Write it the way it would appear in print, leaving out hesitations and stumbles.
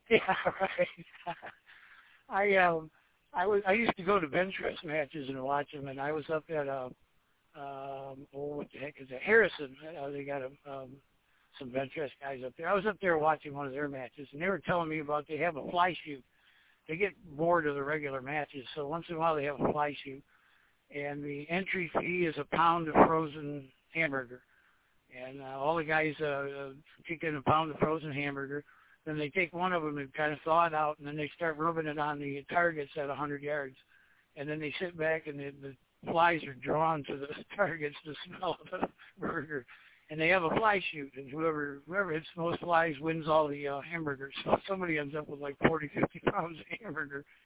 Yeah, right. I used to go to bench press matches and watch them, and I was up at what the heck is that? Harrison. They got some bench press guys up there. I was up there watching one of their matches, and they were telling me about they have a fly shoot. They get bored of the regular matches, so once in a while they have a fly shoot, and the entry fee is a pound of frozen hamburger, and all the guys kick in a pound of frozen hamburger. Then they take one of them and kind of thaw it out, and then they start rubbing it on the targets at 100 yards. And then they sit back, and the flies are drawn to the targets to smell the burger. And they have a fly shoot, and whoever hits the most flies wins all the hamburgers. So somebody ends up with like 40, 50 pounds of hamburger